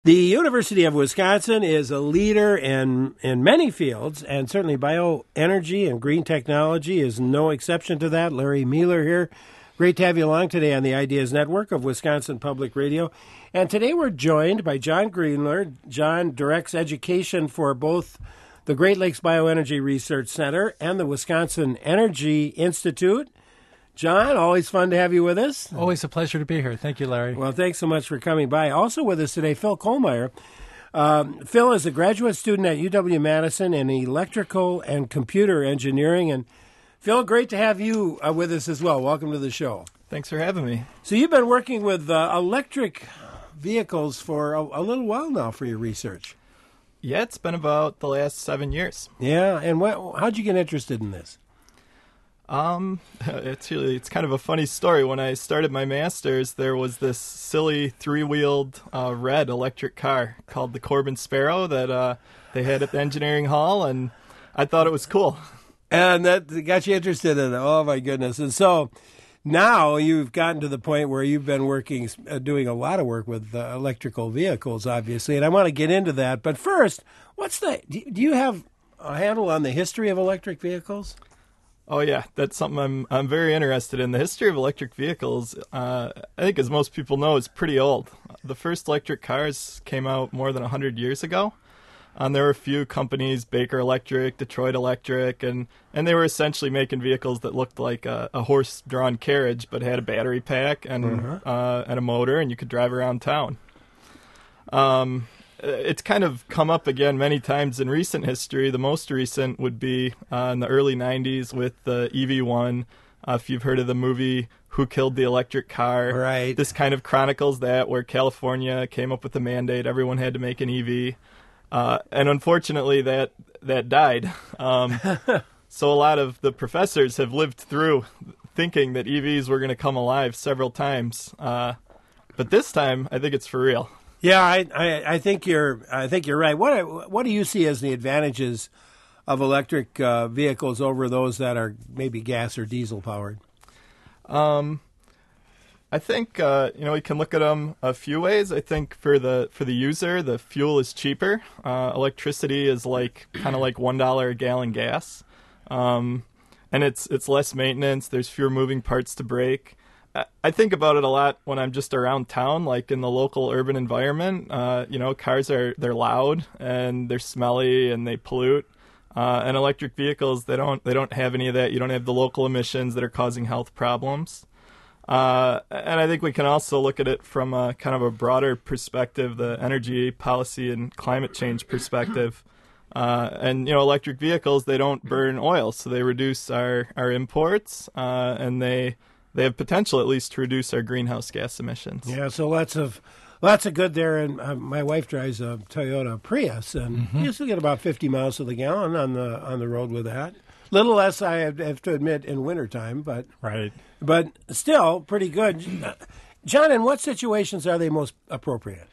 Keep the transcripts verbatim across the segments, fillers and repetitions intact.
The University of Wisconsin is a leader in, in many fields, and certainly bioenergy and green technology is no exception to that. Larry Mueller here. Great to have you along today on the Ideas Network of Wisconsin Public Radio. And today we're joined by John Greenler. John directs education for both the Great Lakes Bioenergy Research Center and the Wisconsin Energy Institute. John, always fun to have you with us. Always a pleasure to be here. Thank you, Larry. Well, thanks so much for coming by. Also with us today, Phil Kohlmeyer. Um, Phil is a graduate student at U W-Madison in electrical and computer engineering. And Phil, great to have you uh, with us as well. Welcome to the show. Thanks for having me. So you've been working with uh, electric vehicles for a, a little while now for your research. Yeah, it's been about the last seven years. Yeah, and what, how'd you get interested in this? Um, it's really, it's kind of a funny story. When I started my master's, there was this silly three-wheeled uh, red electric car called the Corbin Sparrow that uh, they had at the engineering hall, and I thought it was cool. And that got you interested in it. Oh, my goodness. And so now you've gotten to the point where you've been working, uh, doing a lot of work with uh, electrical vehicles, obviously, and I want to get into that. But first, what's the, do you have a handle on the history of electric vehicles? Oh yeah, that's something I'm I'm very interested in. The history of electric vehicles, uh, I think, as most people know, is pretty old. The first electric cars came out more than one hundred years ago. And there were a few companies, Baker Electric, Detroit Electric, and, and they were essentially making vehicles that looked like a, a horse-drawn carriage but had a battery pack and uh-huh. uh, and a motor, and you could drive around town. Um. It's kind of come up again many times in recent history. The most recent would be uh, in the early nineties with the E V one. Uh, if you've heard of the movie Who Killed the Electric Car, right. This kind of chronicles that, where California came up with a mandate. Everyone had to make an E V. Uh, and unfortunately, that, that died. Um, so a lot of the professors have lived through thinking that E Vs were going to come alive several times. Uh, but this time, I think it's for real. Yeah, I, I, I think you're I think you're right. What what do you see as the advantages of electric uh, vehicles over those that are maybe gas or diesel powered? Um, I think uh, you know we can look at them a few ways. I think for the for the user, the fuel is cheaper. Uh, electricity is like kind of like one dollar a gallon gas, um, and it's it's less maintenance. There's fewer moving parts to break. I think about it a lot when I'm just around town, like in the local urban environment. Uh, you know, cars are, they're loud and they're smelly and they pollute. Uh, and electric vehicles, they don't they don't have any of that. You don't have the local emissions that are causing health problems. Uh, and I think we can also look at it from a kind of a broader perspective, the energy policy and climate change perspective. Uh, and, you know, electric vehicles, they don't burn oil, so they reduce our, our imports, uh, and they... They have potential, at least, to reduce our greenhouse gas emissions. Yeah, so lots of lots of good there. And uh, my wife drives a Toyota Prius, and mm-hmm. you still get about fifty miles to the gallon on the on the road with that. Little less, I have, have to admit, in wintertime, but right. But still pretty good. John, in what situations are they most appropriate?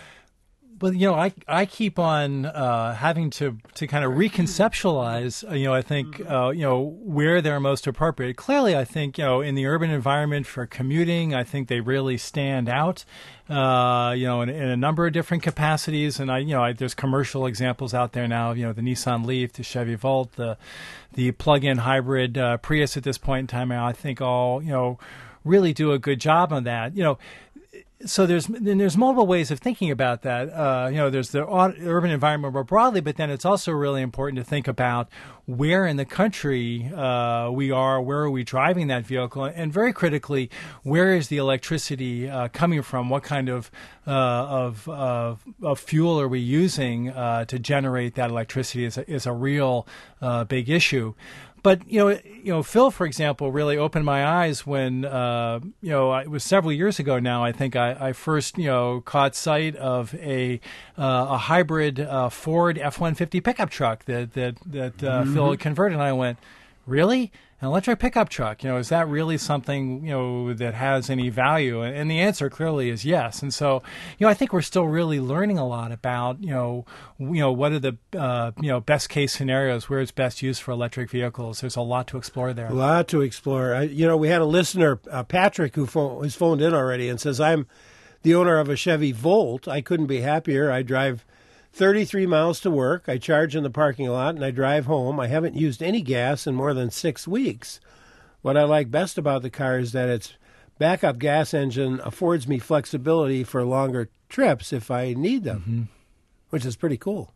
Well, you know, I I keep on uh, having to, to kind of reconceptualize, uh, you know, I think, uh, you know, where they're most appropriate. Clearly, I think, you know, in the urban environment for commuting, I think they really stand out, uh, you know, in, in a number of different capacities. And, I, you know, I, there's commercial examples out there now, you know, the Nissan Leaf, the Chevy Volt, the, the plug-in hybrid uh, Prius at this point in time, I think all, you know, really do a good job on that. You know, So there's then there's multiple ways of thinking about that. Uh, you know, there's the urban environment more broadly, but then it's also really important to think about where in the country uh, we are, where are we driving that vehicle, and very critically, where is the electricity uh, coming from? What kind of uh, of, of of fuel are we using uh, to generate that electricity? Is a, is a real uh, big issue. But, you know, you know, Phil, for example, really opened my eyes when, uh, you know, it was several years ago now, I think I, I first, you know, caught sight of a uh, a hybrid uh, Ford F one fifty pickup truck that, that, that uh, mm-hmm. Phil had converted. And I went, really? An electric pickup truck, you know, is that really something, you know, that has any value? And the answer clearly is yes. And so, you know, I think we're still really learning a lot about, you know, you know, what are the, uh, you know, best case scenarios, where it's best used for electric vehicles. There's a lot to explore there. A lot to explore. I, you know, we had a listener, uh, Patrick, who phone, who's phoned in already and says, I'm the owner of a Chevy Volt. I couldn't be happier. I drive thirty-three miles to work. I charge in the parking lot, and I drive home. I haven't used any gas in more than six weeks. What I like best about the car is that its backup gas engine affords me flexibility for longer trips if I need them, mm-hmm. which is pretty cool.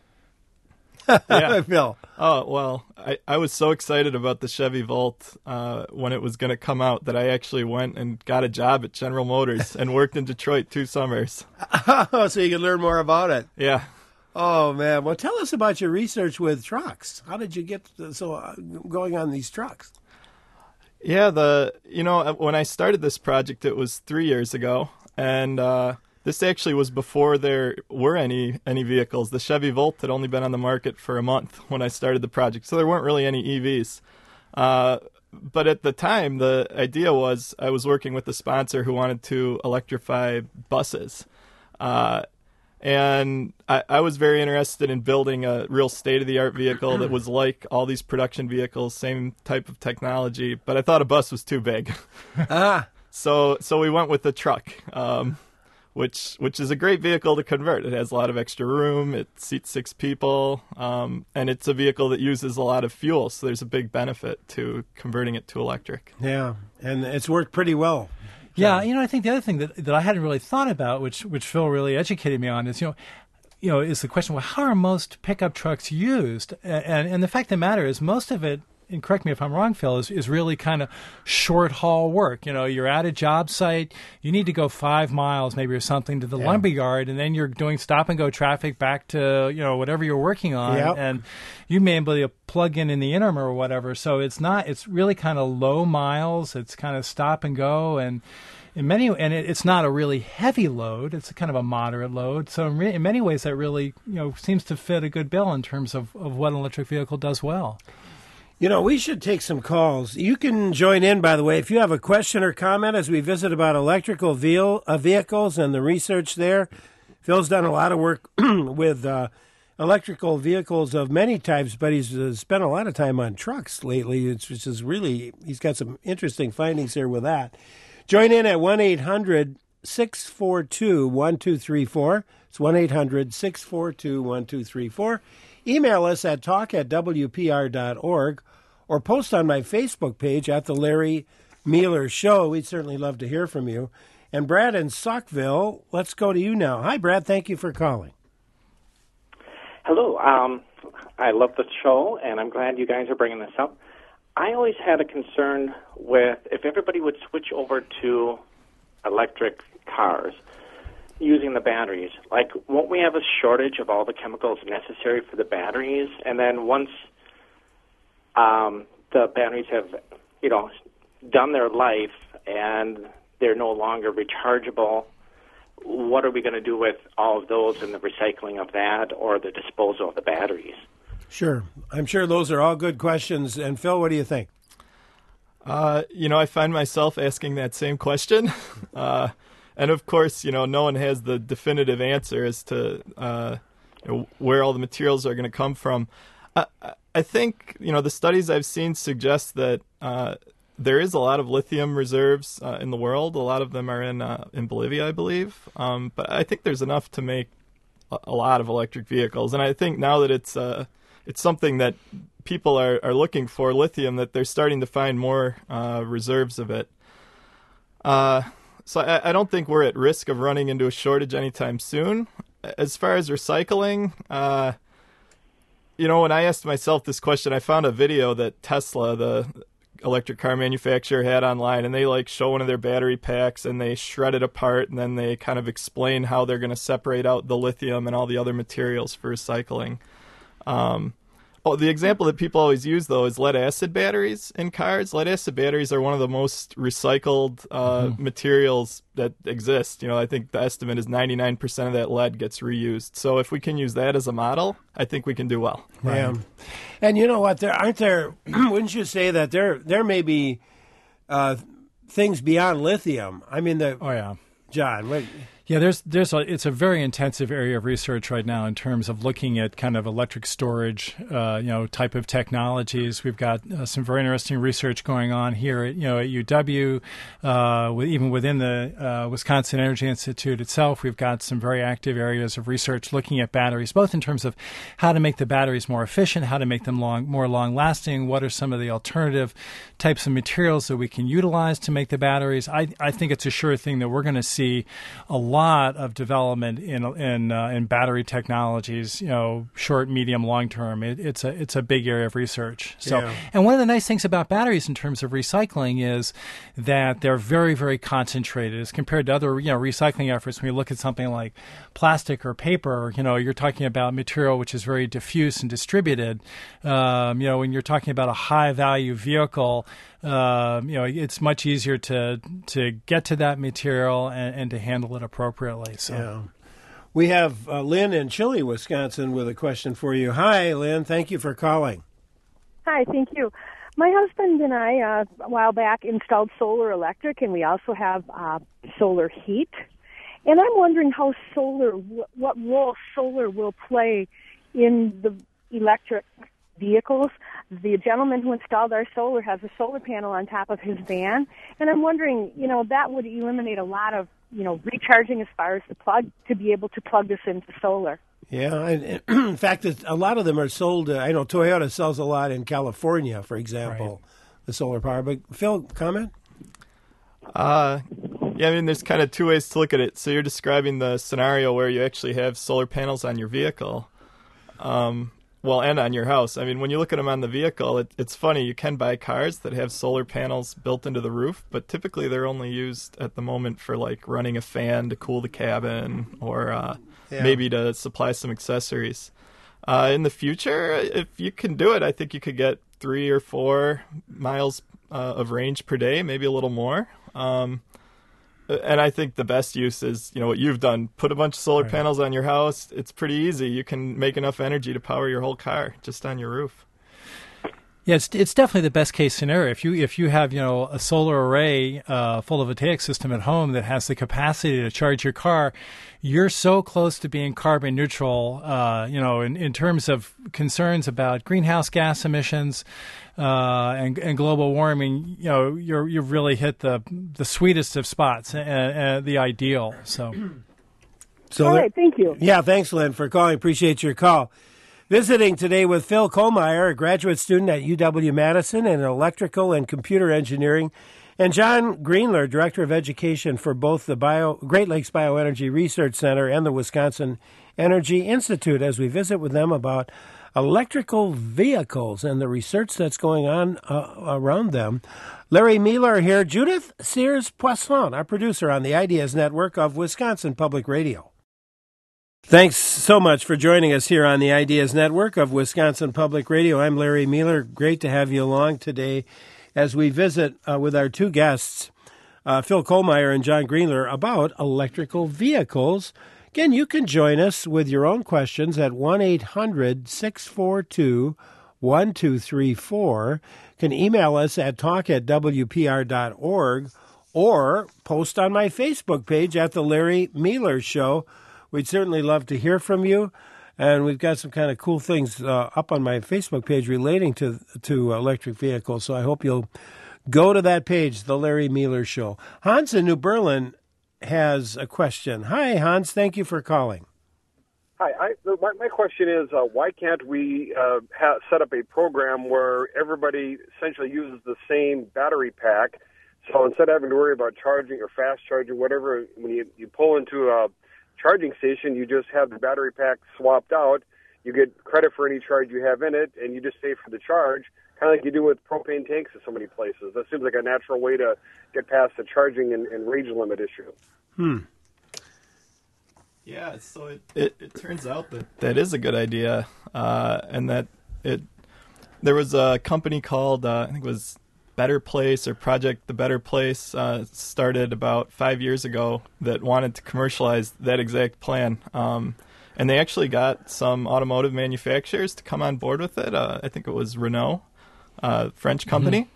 Yeah. Phil. Oh, well, I, I was so excited about the Chevy Volt uh, when it was going to come out that I actually went and got a job at General Motors and worked in Detroit two summers. Oh, so you can learn more about it. Yeah. Oh, man. Well, tell us about your research with trucks. How did you get so uh, going on these trucks? Yeah, the you know, when I started this project, it was three years ago, and uh, this actually was before there were any any vehicles. The Chevy Volt had only been on the market for a month when I started the project, so there weren't really any E Vs. Uh, but at the time, the idea was I was working with a sponsor who wanted to electrify buses. Uh, And I, I was very interested in building a real state-of-the-art vehicle that was like all these production vehicles, same type of technology. But I thought a bus was too big. Ah. So so we went with the truck, um, which which is a great vehicle to convert. It has a lot of extra room. It seats six people. Um, and it's a vehicle that uses a lot of fuel. So there's a big benefit to converting it to electric. Yeah, and it's worked pretty well. Yeah, you know, I think the other thing that that I hadn't really thought about, which which Phil really educated me on, is you know, you know, is the question: well, how are most pickup trucks used? And and the fact of the matter is, most of it, and correct me if I'm wrong, Phil, is is really kind of short haul work. You know, you're at a job site, you need to go five miles maybe or something to the yeah. lumberyard, and then you're doing stop and go traffic back to you know whatever you're working on, yep. and you may be able to plug in in the interim or whatever. So it's not, it's really kind of low miles. It's kind of stop and go, and in many, and it, it's not a really heavy load. It's a kind of a moderate load. So in, re, in many ways, that really you know seems to fit a good bill in terms of, of what an electric vehicle does well. You know, we should take some calls. You can join in, by the way, if you have a question or comment as we visit about electrical veal, uh, vehicles and the research there. Phil's done a lot of work with uh, electrical vehicles of many types, but he's uh, spent a lot of time on trucks lately, which is really, he's got some interesting findings here with that. Join in at one eight hundred six four two one two three four. It's one eight hundred six four two one two three four. Email us at talk at w p r dot org or post on my Facebook page at The Larry Mealer Show. We'd certainly love to hear from you. And Brad in Saukville, let's go to you now. Hi, Brad. Thank you for calling. Hello. Um, I love the show, and I'm glad you guys are bringing this up. I always had a concern with if everybody would switch over to electric cars using the batteries. Like, won't we have a shortage of all the chemicals necessary for the batteries? And then once um, the batteries have, you know, done their life and they're no longer rechargeable, what are we going to do with all of those and the recycling of that or the disposal of the batteries? Sure. I'm sure those are all good questions. And Phil, what do you think? Uh, you know, I find myself asking that same question. uh, and of course, you know, no one has the definitive answer as to uh, you know, where all the materials are going to come from. I, I think, you know, the studies I've seen suggest that uh, there is a lot of lithium reserves uh, in the world. A lot of them are in uh, in Bolivia, I believe. Um, but I think there's enough to make a, a lot of electric vehicles. And I think now that it's uh, it's something that people are, are looking for, lithium, that they're starting to find more uh, reserves of it. Uh, so I, I don't think we're at risk of running into a shortage anytime soon. As far as recycling, uh, you know, when I asked myself this question, I found a video that Tesla, the electric car manufacturer, had online, and they like show one of their battery packs and they shred it apart, and then they kind of explain how they're going to separate out the lithium and all the other materials for recycling. Um, oh, the example that people always use, though, is lead acid batteries in cars. Lead acid batteries are one of the most recycled uh, mm-hmm. materials that exist. You know, I think the estimate is ninety-nine percent of that lead gets reused. So if we can use that as a model, I think we can do well. Right. Yeah. And you know what? There aren't there. Wouldn't you say that there there may be uh, things beyond lithium? I mean, the oh yeah, John. What, Yeah, there's there's a, it's a very intensive area of research right now in terms of looking at kind of electric storage, uh, you know, type of technologies. We've got uh, some very interesting research going on here at you know at U W, uh, with, even within the uh, Wisconsin Energy Institute itself. We've got some very active areas of research looking at batteries, both in terms of how to make the batteries more efficient, how to make them long more long lasting. What are some of the alternative types of materials that we can utilize to make the batteries? I I think it's a sure thing that we're going to see a lot of development in in uh, in battery technologies, you know, short, medium, long term. It, it's a it's a big area of research. So, yeah. And one of the nice things about batteries in terms of recycling is that they're very, very concentrated as compared to other, you know, recycling efforts. When you look at something like plastic or paper, you know, you're talking about material which is very diffuse and distributed. Um, you know, when you're talking about a high value vehicle, Uh, you know, it's much easier to to get to that material and, and to handle it appropriately. So, yeah. We have uh, Lynn in Chile, Wisconsin, with a question for you. Hi, Lynn. Thank you for calling. Hi, thank you. My husband and I, uh, a while back, installed solar electric, and we also have uh, solar heat. And I'm wondering how solar, what role solar will play in the electric vehicles. The gentleman who installed our solar has a solar panel on top of his van, and I'm wondering, you know, that would eliminate a lot of, you know, recharging as far as the plug to be able to plug this into solar. Yeah, and, and in fact, it's, a lot of them are sold. Uh, I know Toyota sells a lot in California, for example, right. The solar power. But Phil, comment? Uh, yeah, I mean, there's kind of two ways to look at it. So you're describing the scenario where you actually have solar panels on your vehicle. Um, Well, and on your house. I mean, when you look at them on the vehicle, it, it's funny. You can buy cars that have solar panels built into the roof, but typically they're only used at the moment for, like, running a fan to cool the cabin or uh, yeah. maybe to supply some accessories. Uh, in the future, if you can do it, I think you could get three or four miles uh, of range per day, maybe a little more. Um And I think the best use is, you know, what you've done. Put a bunch of solar right. panels on your house. It's pretty easy. You can make enough energy to power your whole car just on your roof. Yeah, it's it's definitely the best case scenario. If you if you have, you know, a solar array, uh, photovoltaic system at home that has the capacity to charge your car, you're so close to being carbon neutral. Uh, you know, in, in terms of concerns about greenhouse gas emissions uh, and and global warming, you know, you're you've really hit the the sweetest of spots and, and the ideal. So, so all right, thank you. Yeah, thanks, Lynn, for calling. Appreciate your call. Visiting today with Phil Kohlmeyer, a graduate student at U W-Madison in electrical and computer engineering, and John Greenler, Director of Education for both the Bio, Great Lakes Bioenergy Research Center and the Wisconsin Energy Institute, as we visit with them about electrical vehicles and the research that's going on uh, around them. Larry Miller here, Judith Sears-Poisson, our producer on the Ideas Network of Wisconsin Public Radio. Thanks so much for joining us here on the Ideas Network of Wisconsin Public Radio. I'm Larry Miller. Great to have you along today as we visit uh, with our two guests, uh, Phil Kohlmeyer and John Greenler, about electrical vehicles. Again, you can join us with your own questions at one eight hundred six four two one two three four. You can email us at talk at w p r dot org or post on my Facebook page at The Larry Miller Show. We'd certainly love to hear from you, and we've got some kind of cool things uh, up on my Facebook page relating to to electric vehicles, so I hope you'll go to that page, The Larry Miller Show. Hans in New Berlin has a question. Hi, Hans. Thank you for calling. Hi. I, my, my question is, uh, why can't we uh, ha- set up a program where everybody essentially uses the same battery pack? So instead of having to worry about charging or fast charging, whatever, when you, you pull into a charging station, you just have the battery pack swapped out. You get credit for any charge you have in it, and you just pay for the charge, kind of like you do with propane tanks at so many places. That seems like a natural way to get past the charging and, and range limit issue. Hmm. Yeah, so it, it, it turns out that that is a good idea, uh, and that it there was a company called, uh, I think it was Better Place or Project the Better Place, uh, started about five years ago that wanted to commercialize that exact plan. Um, and they actually got some automotive manufacturers to come on board with it. Uh, I think it was Renault, uh, French company. Mm-hmm.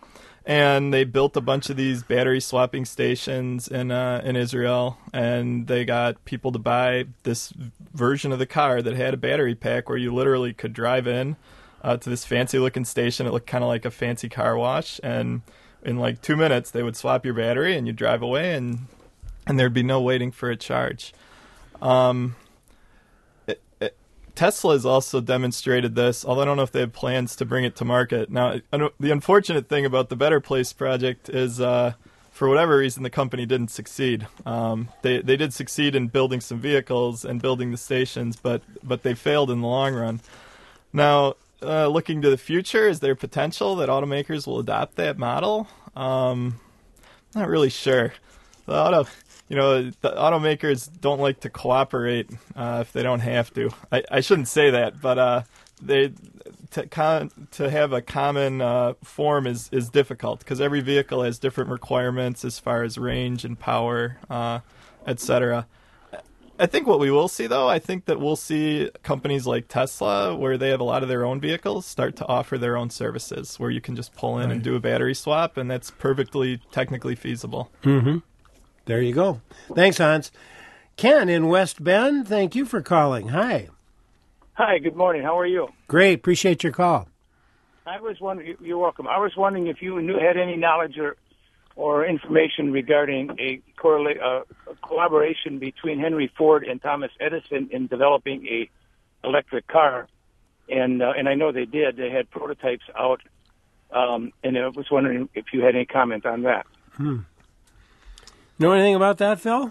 and they built a bunch of these battery swapping stations in uh, in Israel, and they got people to buy this version of the car that had a battery pack where you literally could drive in uh, to this fancy looking station. It looked kind of like a fancy car wash, and in like two minutes they would swap your battery and you'd drive away, and and there'd be no waiting for a charge. Um, it, it, Tesla has also demonstrated this, although I don't know if they have plans to bring it to market. Now, the unfortunate thing about the Better Place project is, uh, for whatever reason, the company didn't succeed. Um, they they did succeed in building some vehicles and building the stations, but but they failed in the long run. Now, uh, looking to the future, is there potential that automakers will adopt that model? Um, not really sure. The auto, you know, the automakers don't like to cooperate uh, if they don't have to. I, I shouldn't say that, but uh, they to con, to have a common uh, form is is difficult because every vehicle has different requirements as far as range and power, uh, et cetera. I think what we will see, though, I think that we'll see companies like Tesla, where they have a lot of their own vehicles, start to offer their own services, where you can just pull in right. and do a battery swap, and that's perfectly technically feasible. Mm-hmm. There you go. Thanks, Hans. Ken in West Bend, thank you for calling. Hi. Hi, good morning. How are you? Great. Appreciate your call. I was wondering, you're welcome. I was wondering if you knew, had any knowledge or or information regarding a, correla- uh, a collaboration between Henry Ford and Thomas Edison in developing a electric car. And uh, and I know they did. They had prototypes out. Um, and I was wondering if you had any comment on that. Hmm. Know anything about that, Phil?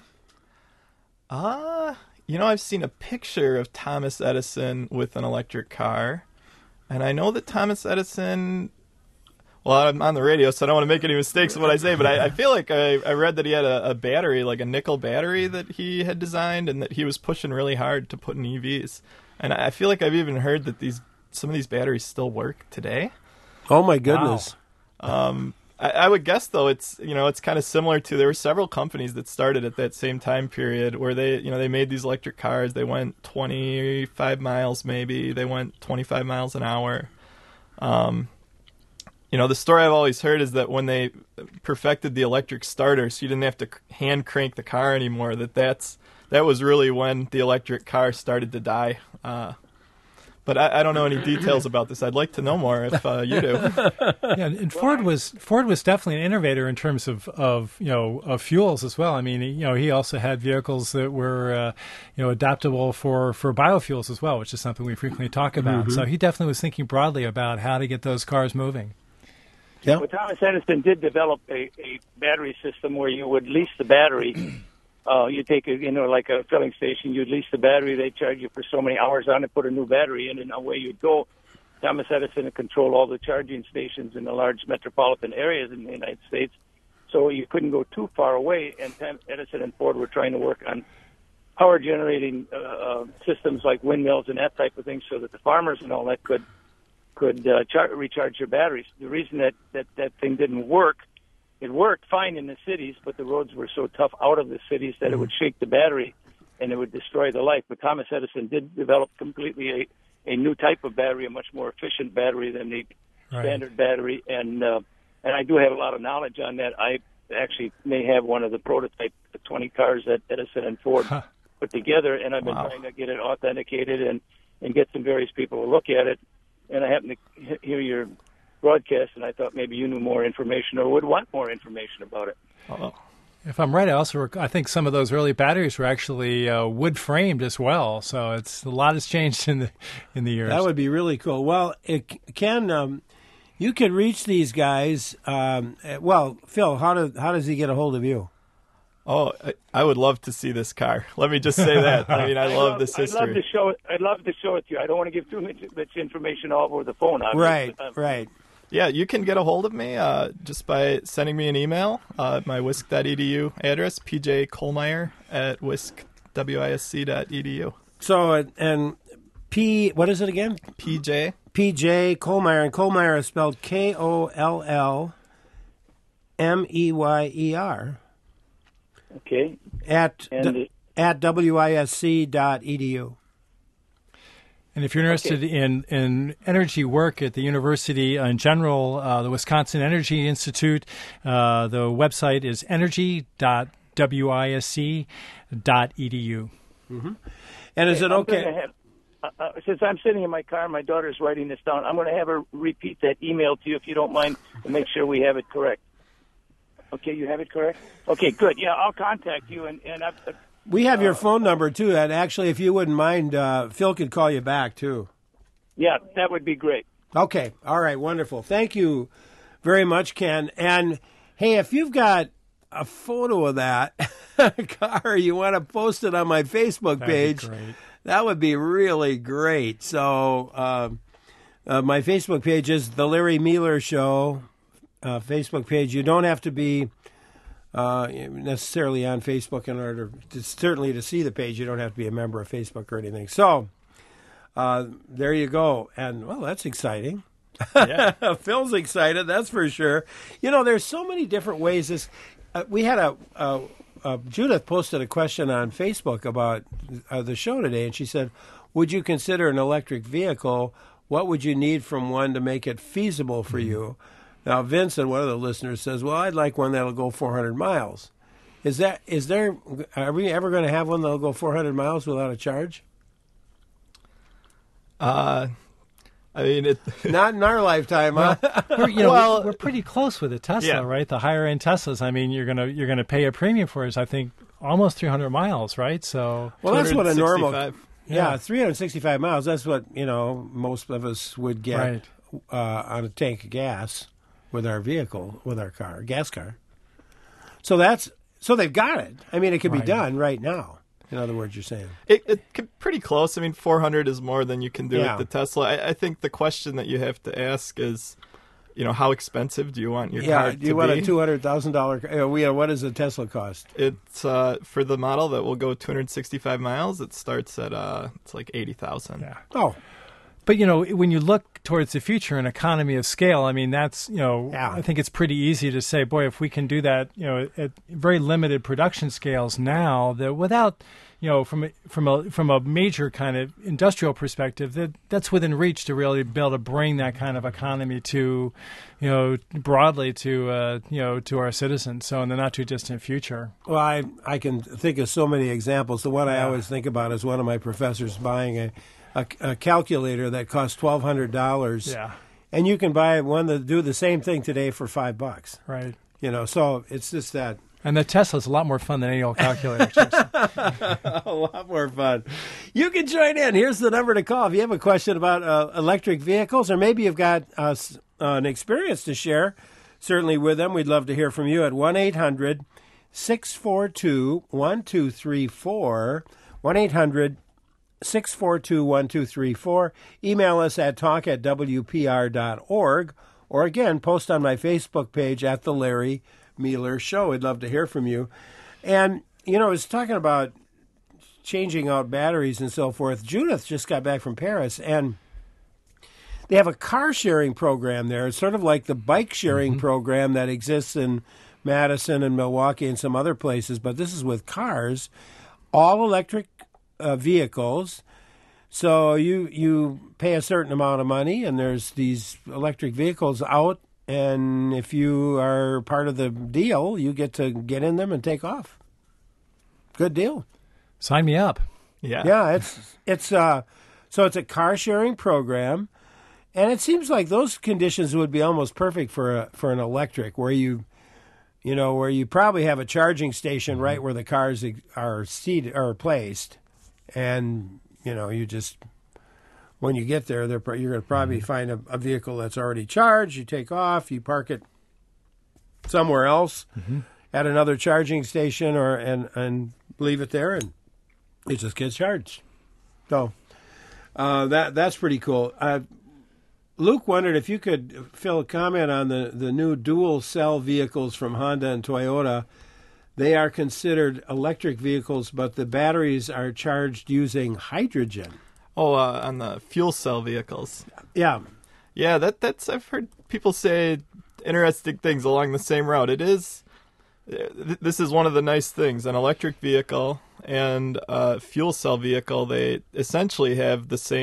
Uh, you know, I've seen a picture of Thomas Edison with an electric car. And I know that Thomas Edison... Well, I'm on the radio, so I don't want to make any mistakes in what I say, but I, I feel like I, I read that he had a, a battery, like a nickel battery that he had designed, and that he was pushing really hard to put in E Vs. And I feel like I've even heard that these some of these batteries still work today. Oh, my goodness. Wow. Um, I, I would guess, though, it's, you know, it's kind of similar to, there were several companies that started at that same time period where they, you know, they made these electric cars. They went twenty-five miles maybe. They went twenty-five miles an hour. Um You know, the story I've always heard is that when they perfected the electric starter, so you didn't have to hand crank the car anymore, that that's, that was really when the electric car started to die. Uh, but I, I don't know any details about this. I'd like to know more if uh, you do. Yeah, and Ford was Ford was definitely an innovator in terms of, of you know of fuels as well. I mean, you know, he also had vehicles that were uh, you know adaptable for, for biofuels as well, which is something we frequently talk about. Mm-hmm. So he definitely was thinking broadly about how to get those cars moving. Yeah. Well, Thomas Edison did develop a, a battery system where you would lease the battery. Uh, you take a, you know, like a filling station, you'd lease the battery, they charge you for so many hours on it, put a new battery in, and away you'd go. Thomas Edison would control all the charging stations in the large metropolitan areas in the United States, so you couldn't go too far away, and Edison and Ford were trying to work on power generating uh, uh, systems like windmills and that type of thing so that the farmers and all that could could uh, char- recharge your batteries. The reason that, that that thing didn't work, it worked fine in the cities, but the roads were so tough out of the cities that mm-hmm. it would shake the battery and it would destroy the life. But Thomas Edison did develop completely a, a new type of battery, a much more efficient battery than the right. standard battery. And uh, and I do have a lot of knowledge on that. I actually may have one of the prototype twenty cars that Edison and Ford huh. put together, and I've been wow. trying to get it authenticated and, and get some various people to look at it. And I happened to hear your broadcast, and I thought maybe you knew more information or would want more information about it. Uh-oh. If I'm right, I also rec- I think some of those early batteries were actually uh, wood framed as well. So it's a lot has changed in the in the years. That would be really cool. Well, it, Ken, um, you could reach these guys. Um, well, Phil, how do how does he get a hold of you? Oh, I, I would love to see this car. Let me just say that. I mean, I, I love, love this history. I'd love to show it. I'd love to show it to you. I don't want to give too much, much information all over the phone. Obviously. Right, um, right. Yeah, you can get a hold of me uh, just by sending me an email. Uh, my wisc dot e d u address, p j kohlmeyer at wisc dot e d u. So, and P, what is it again? P J. P J Kohlmeyer, and Kohlmeyer is spelled K O L L M E Y E R. Okay. At and d- at wisc dot e d u. And if you're interested Okay. in, in energy work at the university in general, uh, the Wisconsin Energy Institute, uh, the website is energy dot wisc dot e d u. Mm-hmm. And is it I'm okay? gonna have- Uh, uh, since I'm sitting in my car, my daughter's writing this down. I'm going to have her repeat that email to you if you don't mind, to make sure we have it correct. Okay, you have it correct? Okay, good. Yeah, I'll contact you. And, and I, uh, We have your phone number, too. And actually, if you wouldn't mind, uh, Phil could call you back, too. yeah, that would be great. Okay. All right. Wonderful. Thank you very much, Ken. And, hey, if you've got a photo of that car, you want to post it on my Facebook That'd be page, great. that would be really great. So um, uh, my Facebook page is The Larry Mealer Show uh, Facebook page. You don't have to be uh, necessarily on Facebook in order to, certainly to see the page. You don't have to be a member of Facebook or anything. So uh, there you go. And, well, that's exciting. Yeah. Phil's excited, that's for sure. You know, there's so many different ways this... Uh, we had a... a Uh, Judith posted a question on Facebook about uh, the show today, and she said, would you consider an electric vehicle? What would you need from one to make it feasible for Mm-hmm. you? Now, Vincent, one of the listeners, says, well, I'd like one that'll go four hundred miles. Is that, is there, are we ever going to have one that'll go four hundred miles without a charge? Uh, I mean, it. Not in our lifetime, huh? We're, you know, Well- we're, we're pretty close with a Tesla, Yeah. right? The higher end Teslas. I mean, you're gonna you're gonna pay a premium for it. I think almost three hundred miles, right? So Well, that's what a normal... two hundred sixty-five. Yeah, Yeah. three hundred sixty-five miles. That's what, you know, most of us would get Right. uh, on a tank of gas with our vehicle, with our car, gas car. So that's so they've got it. I mean, it could be Right. done right now. In other words, you're saying. It, it could pretty close. I mean, four hundred is more than you can do Yeah. with the Tesla. I, I think the question that you have to ask is, you know, how expensive do you want your Yeah, car do to you want be? a two hundred thousand dollar? Uh, we, uh, what does a Tesla cost? It's uh, for the model that will go two hundred sixty-five miles. It starts at uh, it's like eighty thousand. yeah. Oh, But, you know, when you look towards the future and economy of scale, I mean, that's, you know, Yeah. I think it's pretty easy to say, boy, if we can do that, you know, at very limited production scales now, that without, you know, from a, from a from a major kind of industrial perspective, that that's within reach to really be able to bring that kind of economy to, you know, broadly to, uh, you know, to our citizens. So in the not too distant future. well, I I can think of so many examples. The one I Yeah. always think about is one of my professors buying a a, a calculator that costs twelve hundred dollars. Yeah. And you can buy one that do the same thing today for five bucks. Right. You know, so it's just that And the Tesla's a lot more fun than any old calculator. Jason. a lot more fun. You can join in. Here's the number to call if you have a question about uh, electric vehicles, or maybe you've got uh, s- uh, an experience to share. Certainly with them, we'd love to hear from you at one eight hundred six four two one two three four. one eight hundred six four two one two three four. Email us at talk at w p r dot org, or again, post on my Facebook page at The Larry Mealer Show. I'd love to hear from you. And, you know, I was talking about changing out batteries and so forth. Judith just got back from Paris, and they have a car sharing program there. It's sort of like the bike sharing Mm-hmm. program that exists in Madison and Milwaukee and some other places, but this is with cars, all electric uh, vehicles. So you you pay a certain amount of money, and there's these electric vehicles out, and if you are part of the deal, you get to get in them and take off. Good deal. Sign me up. Yeah. Yeah, it's it's uh so it's a car sharing program, and it seems like those conditions would be almost perfect for a for an electric, where you you know where you probably have a charging station right where the cars are seated are placed, and you know you just when you get there, they're, you're going to probably find a, a vehicle that's already charged. You take off, you park it somewhere else at another charging station, or and and leave it there, and it just gets charged. So uh, that that's pretty cool. Uh, Luke wondered if you could, Phil, comment on the, the new dual cell vehicles from Honda and Toyota. They are considered electric vehicles, but the batteries are charged using hydrogen. Oh, uh, on the fuel cell vehicles. Yeah. Yeah, that that's I've heard people say interesting things along the same route. It is th- this is one of the nice things. An electric vehicle and a fuel cell vehicle, they essentially have the same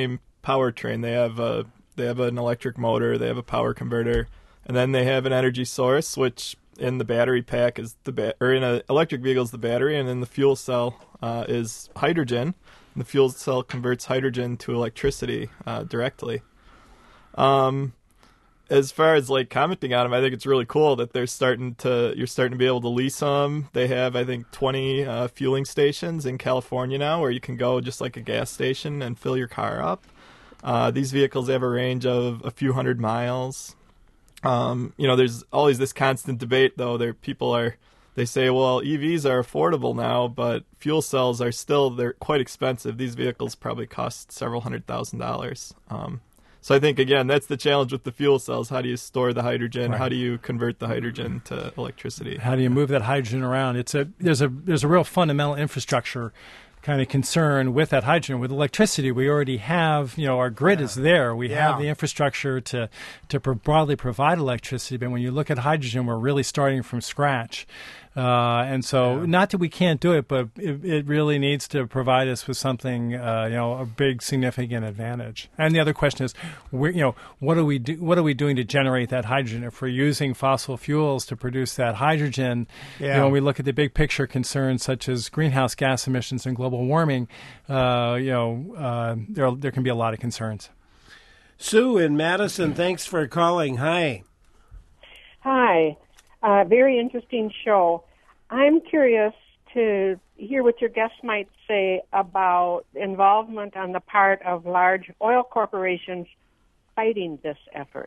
powertrain. They have a they have an electric motor, they have a power converter, and then they have an energy source, which in the battery pack is the ba- or in an electric vehicle is the battery, and then the fuel cell uh, is hydrogen. And the fuel cell converts hydrogen to electricity uh, directly. Um, as far as like commenting on them, I think it's really cool that they're starting to you're starting to be able to lease them. They have, I think, twenty uh, fueling stations in California now, where you can go just like a gas station and fill your car up. Uh, these vehicles have a range of a few hundred miles. Um, you know, there's always this constant debate, though. There, people are, they say, well, E Vs are affordable now, but fuel cells are still, they're quite expensive. These vehicles probably cost several hundred thousand dollars. Um, so I think, again, that's the challenge with the fuel cells. How do you store the hydrogen? Right. How do you convert the hydrogen to electricity? How do you move that hydrogen around? It's a there's a there's a real fundamental infrastructure kind of concern with that hydrogen. With electricity, we already have, you know, our grid yeah. is there. We yeah. have the infrastructure to to pro- broadly provide electricity. But when you look at hydrogen, we're really starting from scratch. Uh, and so, yeah. not that we can't do it, but it, it really needs to provide us with something, uh, you know, a big significant advantage. And the other question is, where, you know, what are we do, what are we doing to generate that hydrogen? If we're using fossil fuels to produce that hydrogen, yeah. you know, when we look at the big picture concerns such as greenhouse gas emissions and global warming, uh, you know, uh, there there can be a lot of concerns. Sue in Madison, thanks for calling. Hi. Hi. Uh, very interesting show. I'm curious to hear what your guests might say about involvement on the part of large oil corporations fighting this effort.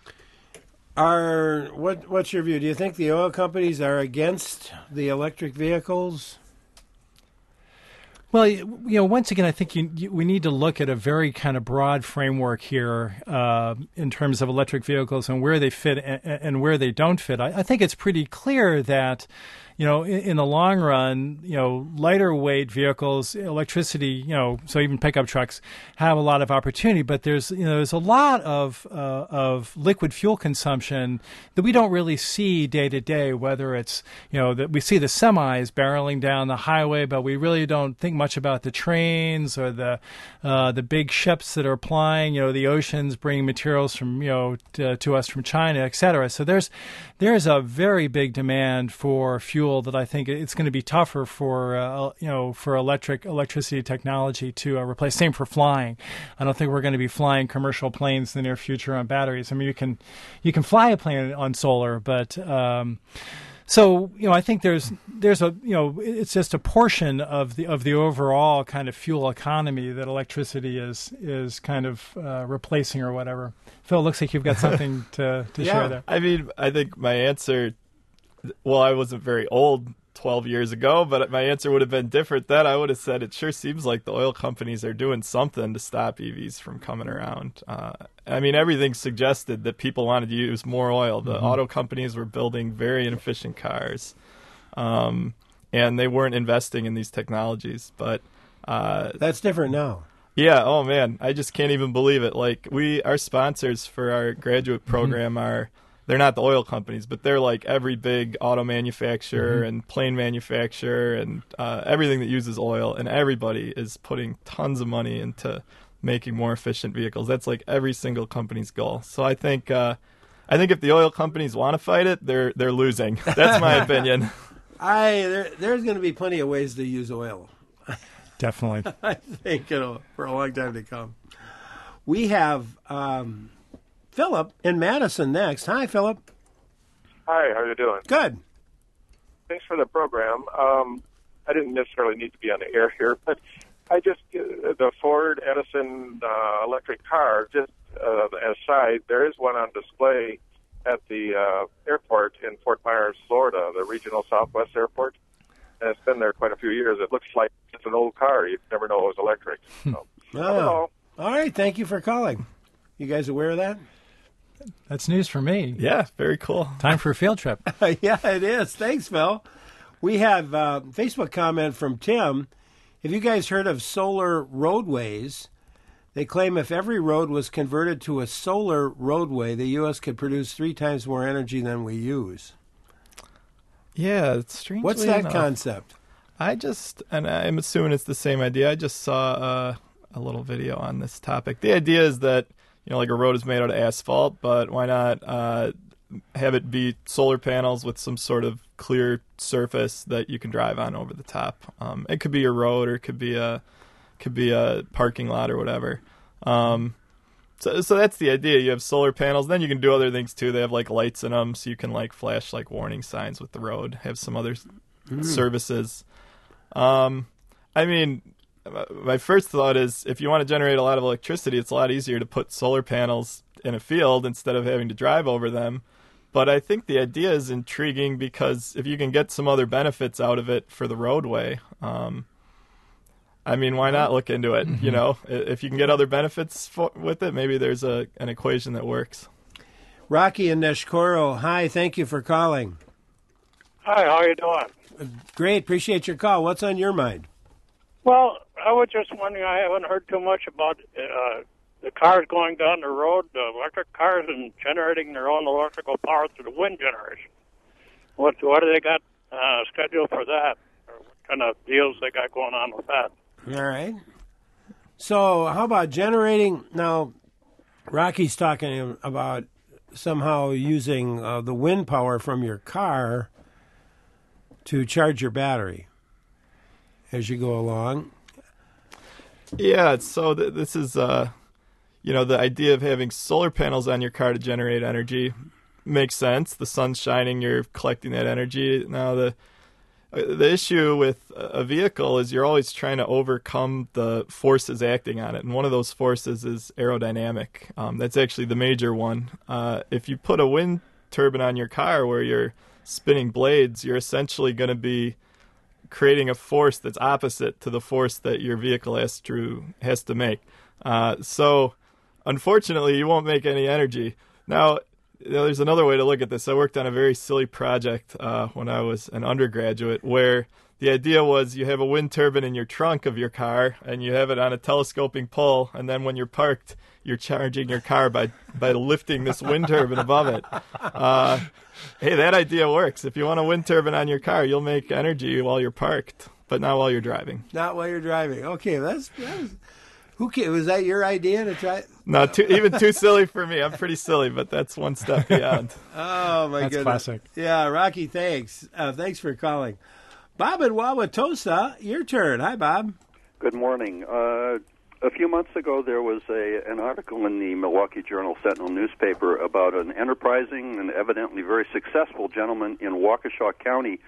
Are what? What's your view? Do you think the oil companies are against the electric vehicles? Well, you know, once again, I think you, you, we need to look at a very kind of broad framework here uh, in terms of electric vehicles and where they fit and, and where they don't fit. I, I think it's pretty clear that, you know, in, in the long run, you know, lighter weight vehicles, electricity, you know, so even pickup trucks have a lot of opportunity. But there's, you know, there's a lot of uh, of liquid fuel consumption that we don't really see day to day. Whether it's, you know, that we see the semis barreling down the highway, but we really don't think much about the trains or the uh, the big ships that are plying, you know, the oceans, bringing materials from, you know, to, to us from China, et cetera. So there's there's a very big demand for fuel that I think it's going to be tougher for uh, you know for electric electricity technology to uh, replace. Same for flying. I don't think we're going to be flying commercial planes in the near future on batteries. I mean, you can you can fly a plane on solar, but um, so you know I think there's there's a you know it's just a portion of the of the overall kind of fuel economy that electricity is is kind of uh, replacing or whatever. Phil, it looks like you've got something to, to yeah, share there. I mean, I think my answer. Well, I wasn't very old twelve years ago, but my answer would have been different then. I would have said it sure seems like the oil companies are doing something to stop E Vs from coming around. Uh, I mean, everything suggested that people wanted to use more oil. The mm-hmm. auto companies were building very inefficient cars, um, and they weren't investing in these technologies. But uh, that's different now. Yeah. Oh man, I just can't even believe it. Like we, our sponsors for our graduate program mm-hmm. are. They're not the oil companies, but they're like every big auto manufacturer mm-hmm. and plane manufacturer and uh, everything that uses oil. And everybody is putting tons of money into making more efficient vehicles. That's like every single company's goal. So I think, uh, I think if the oil companies want to fight it, they're they're losing. That's my opinion. I there, there's going to be plenty of ways to use oil. Definitely, I think it'll for a long time to come. We have. Um, Philip in Madison next. Hi, Philip. Hi, how are you doing? Good. Thanks for the program. Um, I didn't necessarily need to be on the air here, but I just, uh, the Ford Edison uh, electric car, just uh, aside, there is one on display at the uh, airport in Fort Myers, Florida, the regional Southwest airport. And it's been there quite a few years. It looks like it's an old car. You'd never know it was electric. So, oh. All right. Thank you for calling. You guys aware of that? That's news for me. Yeah, very cool. Time for a field trip. Yeah, it is. Thanks, Phil. We have a Facebook comment from Tim. Have you guys heard of solar roadways? They claim if every road was converted to a solar roadway, the U S could produce three times more energy than we use. Yeah, it's strange. What's that enough, concept? I just, and I'm assuming it's the same idea. I just saw a, a little video on this topic. The idea is that, you know, like a road is made out of asphalt, but why not uh, have it be solar panels with some sort of clear surface that you can drive on over the top? Um, it could be your road, or it could be a could be a parking lot or whatever. Um, so, so that's the idea. You have solar panels, then you can do other things too. They have like lights in them, so you can like flash like warning signs with the road. Have some other mm. services. Um, I mean, my first thought is if you want to generate a lot of electricity, it's a lot easier to put solar panels in a field instead of having to drive over them. But I think the idea is intriguing because if you can get some other benefits out of it for the roadway, um, I mean, why not look into it? Mm-hmm. You know, if you can get other benefits for, with it, maybe there's a an equation that works. Rocky and Neshkoro, hi, thank you for calling. Hi, how are you doing? Great, appreciate your call. What's on your mind? Well, I was just wondering, I haven't heard too much about uh, the cars going down the road, the electric cars, and generating their own electrical power through the wind generation. What, what do they got uh, scheduled for that? Or what kind of deals they got going on with that? All right. So how about generating? Now, Rocky's talking about somehow using uh, the wind power from your car to charge your battery as you go along. Yeah, so th- this is, uh, you know, the idea of having solar panels on your car to generate energy makes sense. The sun's shining, you're collecting that energy. Now, the the issue with a vehicle is you're always trying to overcome the forces acting on it, and one of those forces is aerodynamic. Um, that's actually the major one. Uh, if you put a wind turbine on your car where you're spinning blades, you're essentially going to be creating a force that's opposite to the force that your vehicle has to has to make. Uh, so, unfortunately, you won't make any energy. Now, you know, there's another way to look at this. I worked on a very silly project uh, when I was an undergraduate where the idea was you have a wind turbine in your trunk of your car and you have it on a telescoping pole, and then when you're parked, you're charging your car by, by lifting this wind turbine above it. Uh, hey, that idea works. If you want a wind turbine on your car, you'll make energy while you're parked, but not while you're driving. Not while you're driving. Okay, that's... that's who can, was that your idea to try? No, too, even too silly for me. I'm pretty silly, but that's one step beyond. Oh, my that's goodness. Classic. Yeah, Rocky, thanks. Uh, thanks for calling. Bob in Wauwatosa, your turn. Hi, Bob. Good morning. Uh, a few months ago, there was a an article in the Milwaukee Journal Sentinel newspaper about an enterprising and evidently very successful gentleman in Waukesha County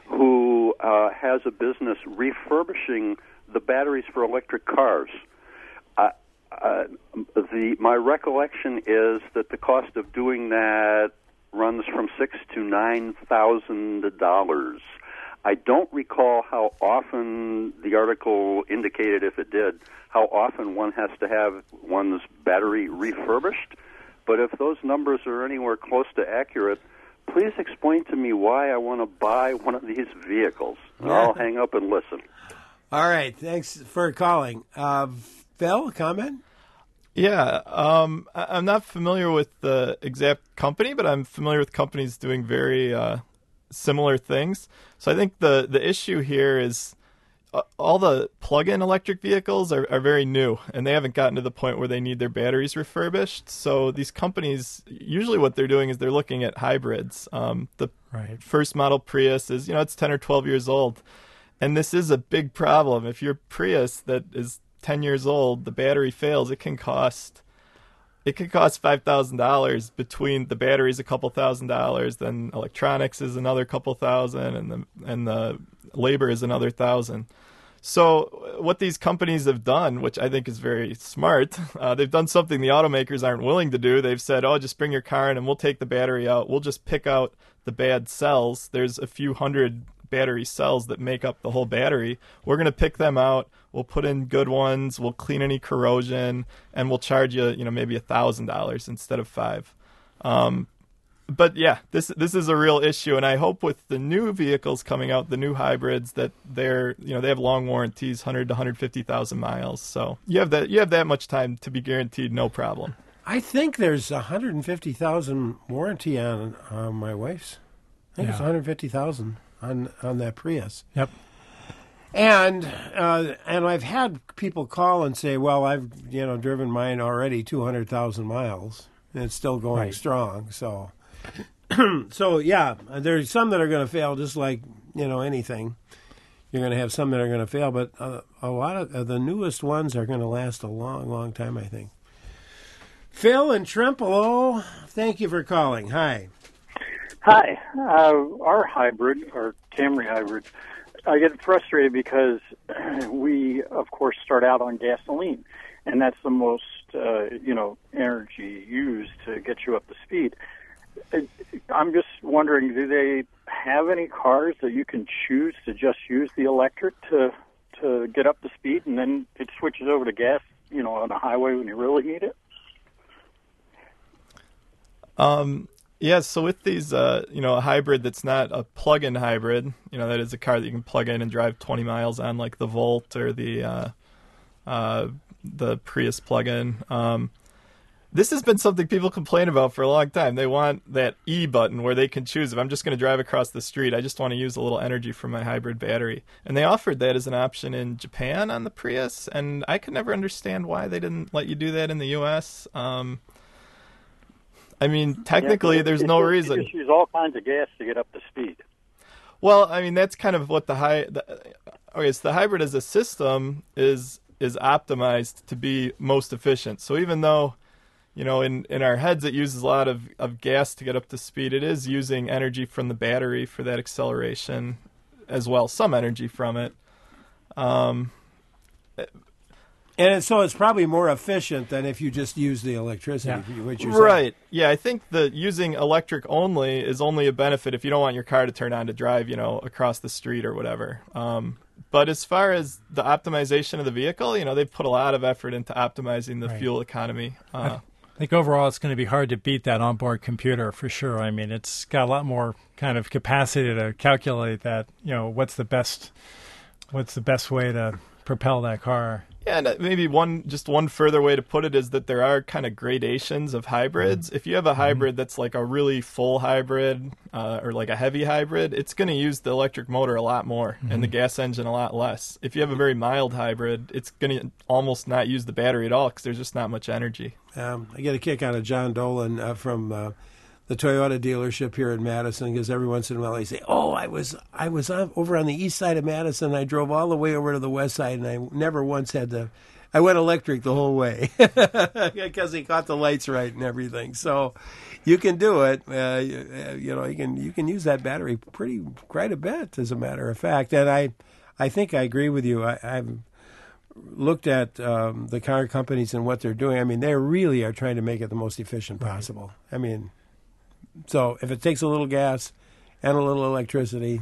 who uh, has a business refurbishing the batteries for electric cars. Uh, uh, the my recollection is that the cost of doing that runs from six to nine thousand dollars. I don't recall how often the article indicated, if it did, how often one has to have one's battery refurbished. But if those numbers are anywhere close to accurate, please explain to me why I want to buy one of these vehicles. Yeah. I'll hang up and listen. All right, thanks for calling. Uh, Phil, comment? Yeah, um, I'm not familiar with the exact company, but I'm familiar with companies doing very uh, similar things. So I think the, the issue here is uh, all the plug-in electric vehicles are, are very new, and they haven't gotten to the point where they need their batteries refurbished. So these companies, usually what they're doing is they're looking at hybrids. Um, the right. first model Prius is, you know, it's ten or twelve years old. And this is a big problem. If your Prius that is ten years old, the battery fails, it can cost it can cost five thousand dollars. Between the batteries, a couple thousand dollars, then electronics is another couple thousand, and the and the labor is another thousand. So what these companies have done, which I think is very smart, uh, they've done something the automakers aren't willing to do. They've said, oh, just bring your car in and we'll take the battery out. We'll just pick out the bad cells. There's a few hundred battery cells that make up the whole battery. We're going to pick them out. We'll put in good ones. We'll clean any corrosion, and we'll charge you, you know, maybe a thousand dollars instead of five. Um, but yeah, this this is a real issue, and I hope with the new vehicles coming out, the new hybrids, that they're, you know, they have long warranties, one hundred to one hundred fifty thousand miles. So you have that you have that much time to be guaranteed no problem. I think there's one hundred fifty thousand warranty on uh, my wife's. I think yeah. it's one hundred fifty thousand on on that Prius. Yep. And uh, and I've had people call and say, well, I've you know driven mine already two hundred thousand miles, and it's still going Right. strong. So, so yeah, there's some that are going to fail, just like you know anything. You're going to have some that are going to fail, but uh, a lot of uh, the newest ones are going to last a long, long time, I think. Phil and Trempealeau, thank you for calling. Hi. Hi. Uh, our hybrid, our Camry hybrid, I get frustrated because we, of course, start out on gasoline, and that's the most, uh, you know, energy used to get you up to speed. I'm just wondering, do they have any cars that you can choose to just use the electric to to get up to speed, and then it switches over to gas, you know, on the highway when you really need it? Um, yeah, so with these, uh, you know, a hybrid that's not a plug-in hybrid, you know, that is a car that you can plug in and drive twenty miles on, like the Volt or the uh, uh, the Prius plug-in. Um, this has been something people complain about for a long time. They want that E button where they can choose, if I'm just going to drive across the street, I just want to use a little energy from my hybrid battery. And they offered that as an option in Japan on the Prius, and I could never understand why they didn't let you do that in the U S. Um, I mean, technically, Yeah, there's it- no it- reason. You just use all kinds of gas to get up to speed. Well, I mean, that's kind of what the high. The, okay, so the hybrid as a system is is optimized to be most efficient. So even though, you know, in, in our heads it uses a lot of, of gas to get up to speed, it is using energy from the battery for that acceleration as well, some energy from it. Um, And it- so it's probably more efficient than if you just use the electricity, which you're saying. Right. Yeah, I think that using electric only is only a benefit if you don't want your car to turn on to drive, you know, across the street or whatever. Um, but as far as the optimization of the vehicle, you know, they've put a lot of effort into optimizing the Right. fuel economy. Uh, I think overall it's going to be hard to beat that onboard computer for sure. I mean, it's got a lot more kind of capacity to calculate that, you know, what's the best what's the best way to propel that car. Yeah, and maybe one just one further way to put it is that there are kind of gradations of hybrids. Mm-hmm. If you have a hybrid that's like a really full hybrid uh, or like a heavy hybrid, it's going to use the electric motor a lot more Mm-hmm. and the gas engine a lot less. If you have a very mild hybrid, it's going to almost not use the battery at all because there's just not much energy. Um, I get a kick out of John Dolan uh, from uh, the Toyota dealership here in Madison, because every once in a while they say, "Oh, I was I was on, over on the east side of Madison. I drove all the way over to the west side, and I never once had to. I went electric the whole way because he caught the lights right and everything. So you can do it. Uh, you, you know, you can you can use that battery pretty quite a bit, as a matter of fact. And I I think I agree with you. I, I've looked at um, the car companies and what they're doing. I mean, they really are trying to make it the most efficient possible. I mean, so if it takes a little gas and a little electricity,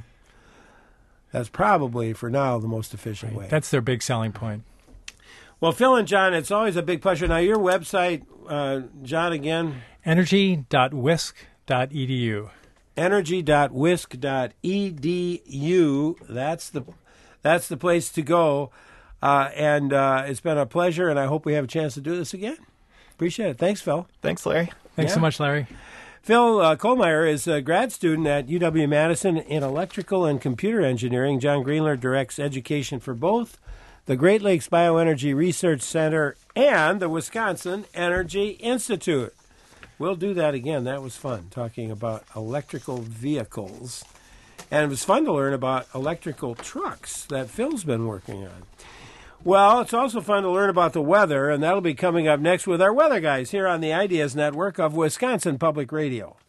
that's probably, for now, the most efficient way. That's their big selling point. Well, Phil and John, it's always a big pleasure. Now, your website, uh, John, again? energy dot wisc dot e d u. energy dot wisc dot e d u. That's the, that's the place to go. Uh, and uh, it's been a pleasure, and I hope we have a chance to do this again. Appreciate it. Thanks, Phil. Thanks, Larry. Thanks Yeah. so much, Larry. Phil uh, Kohlmeyer is a grad student at U W-Madison in electrical and computer engineering. John Greenler directs education for both the Great Lakes Bioenergy Research Center and the Wisconsin Energy Institute. We'll do that again. That was fun, talking about electrical vehicles. And it was fun to learn about electrical trucks that Phil's been working on. Well, it's also fun to learn about the weather, and that'll be coming up next with our weather guys here on the Ideas Network of Wisconsin Public Radio.